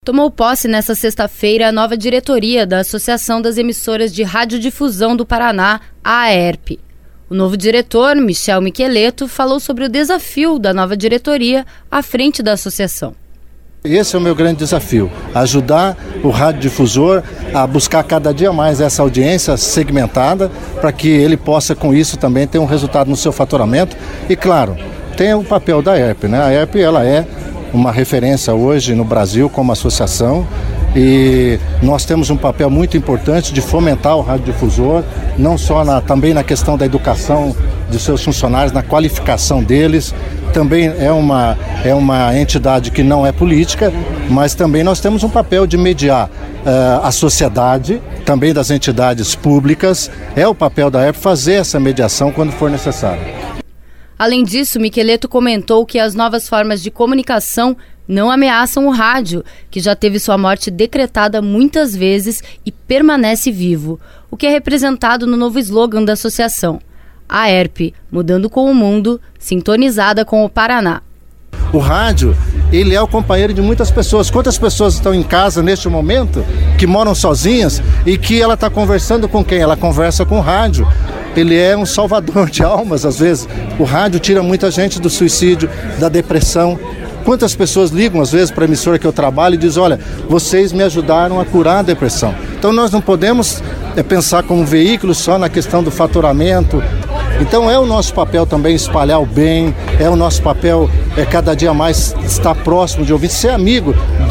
Tomou posse nesta sexta-feira a nova diretoria da Associação das Emissoras de Radiodifusão do Paraná, a AERP. O novo diretor, Michel Miqueleto, falou sobre o desafio da nova diretoria à frente da associação. Esse é o meu grande desafio, ajudar o radiodifusor a buscar cada dia mais essa audiência segmentada para que ele possa com isso também ter um resultado no seu faturamento e, claro, tem o papel da AERP, né? A AERP ela é uma referência hoje no Brasil como associação e nós temos um papel muito importante de fomentar o radiodifusor, não só também na questão da educação de seus funcionários, na qualificação deles. Também é uma entidade que não é política, mas também nós temos um papel de mediar a sociedade, também das entidades públicas. É o papel da AERP fazer essa mediação quando for necessário. Além disso, Miqueleto comentou que as novas formas de comunicação não ameaçam o rádio, que já teve sua morte decretada muitas vezes e permanece vivo, o que é representado no novo slogan da associação. A AERP, mudando com o mundo, sintonizada com o Paraná. O rádio, ele é o companheiro de muitas pessoas. Quantas pessoas estão em casa neste momento, que moram sozinhas e que ela está conversando com quem? Ela conversa com o rádio. Ele é um salvador de almas, às vezes. O rádio tira muita gente do suicídio, da depressão. Quantas pessoas ligam, às vezes, para a emissora que eu trabalho e dizem, olha, vocês me ajudaram a curar a depressão. Então nós não podemos pensar como um veículo só na questão do faturamento. Então é o nosso papel também espalhar o bem, é o nosso papel cada dia mais estar próximo de ouvinte, ser amigo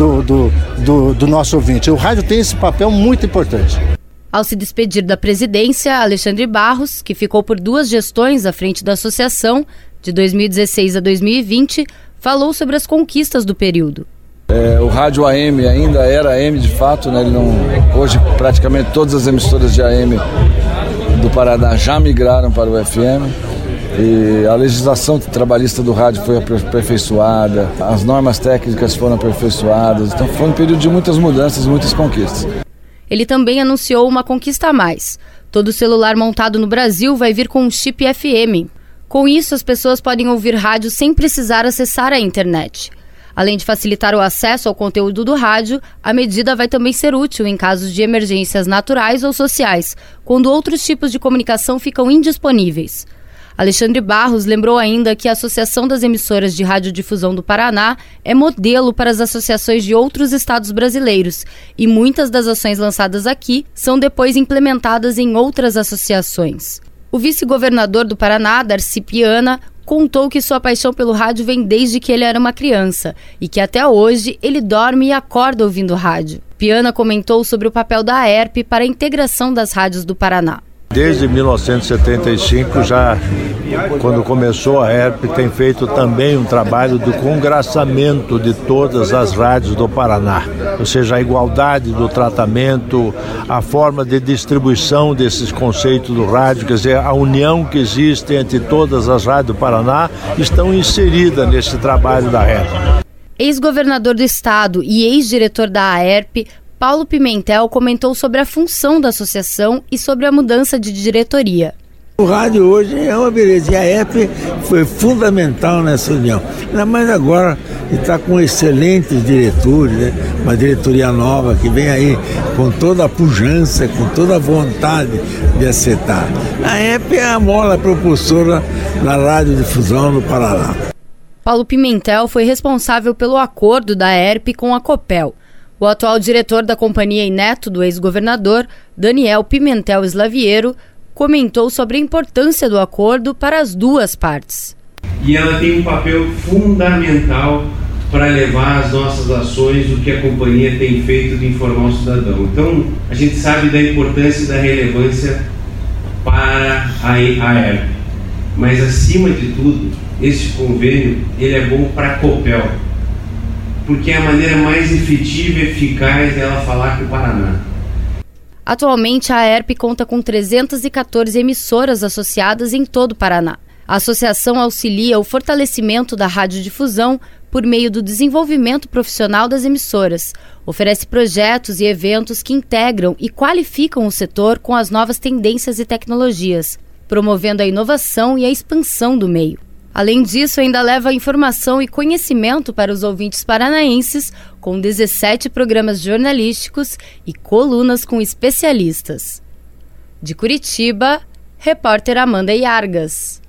do nosso ouvinte. O rádio tem esse papel muito importante. Ao se despedir da presidência, Alexandre Barros, que ficou por 2 gestões à frente da associação, de 2016 a 2020, falou sobre as conquistas do período. O rádio AM ainda era AM de fato, né? Hoje praticamente todas as emissoras de AM do Paraná já migraram para o FM e a legislação trabalhista do rádio foi aperfeiçoada, as normas técnicas foram aperfeiçoadas, então foi um período de muitas mudanças, muitas conquistas. Ele também anunciou uma conquista a mais. Todo celular montado no Brasil vai vir com um chip FM. Com isso, as pessoas podem ouvir rádio sem precisar acessar a internet. Além de facilitar o acesso ao conteúdo do rádio, a medida vai também ser útil em casos de emergências naturais ou sociais, quando outros tipos de comunicação ficam indisponíveis. Alexandre Barros lembrou ainda que a Associação das Emissoras de Radiodifusão do Paraná é modelo para as associações de outros estados brasileiros e muitas das ações lançadas aqui são depois implementadas em outras associações. O vice-governador do Paraná, Darcy Piana, contou que sua paixão pelo rádio vem desde que ele era uma criança e que até hoje ele dorme e acorda ouvindo rádio. Piana comentou sobre o papel da AERP para a integração das rádios do Paraná. Desde 1975, já quando começou a AERP, tem feito também um trabalho de congraçamento de todas as rádios do Paraná. Ou seja, a igualdade do tratamento, a forma de distribuição desses conceitos do rádio, quer dizer, a união que existe entre todas as rádios do Paraná estão inseridas nesse trabalho da AERP. Ex-governador do estado e ex-diretor da AERP, Paulo Pimentel comentou sobre a função da associação e sobre a mudança de diretoria. O rádio hoje é uma beleza e a AERP foi fundamental nessa união. Ainda mais agora está com excelentes diretores, né? Uma diretoria nova que vem aí com toda a pujança, com toda a vontade de acertar. A AERP é a mola propulsora na radiodifusão no Paraná. Paulo Pimentel foi responsável pelo acordo da AERP com a Copel. O atual diretor da companhia e neto do ex-governador, Daniel Pimentel Slaviero, comentou sobre a importância do acordo para as duas partes. E ela tem um papel fundamental para levar as nossas ações, o que a companhia tem feito de informar o cidadão. Então, a gente sabe da importância e da relevância para a AERP. Mas, acima de tudo, esse convênio ele é bom para a Copel, porque é a maneira mais efetiva e eficaz dela falar com o Paraná. Atualmente, a AERP conta com 314 emissoras associadas em todo o Paraná. A associação auxilia o fortalecimento da radiodifusão por meio do desenvolvimento profissional das emissoras, oferece projetos e eventos que integram e qualificam o setor com as novas tendências e tecnologias, promovendo a inovação e a expansão do meio. Além disso, ainda leva informação e conhecimento para os ouvintes paranaenses, com 17 programas jornalísticos e colunas com especialistas. De Curitiba, repórter Amanda Iargas.